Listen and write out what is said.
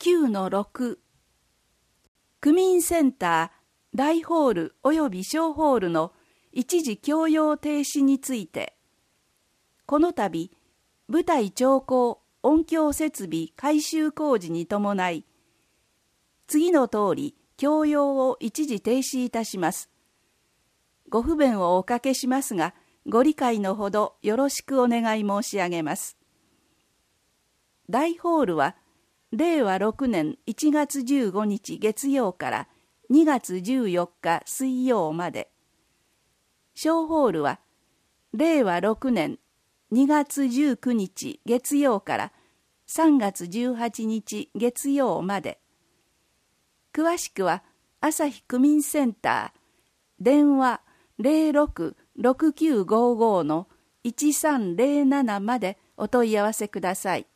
9-6 区民センター大ホールおよび小ホールの一時供用停止について、この度舞台調光音響設備改修工事に伴い、次の通り供用を一時停止いたします。ご不便をおかけしますが、ご理解のほどよろしくお願い申し上げます。大ホールは令和6年1月15日月曜から2月14日水曜まで。小ホールは令和6年2月19日月曜から3月18日月曜まで。詳しくは朝日区民センター電話 06-6955-1307 までお問い合わせください。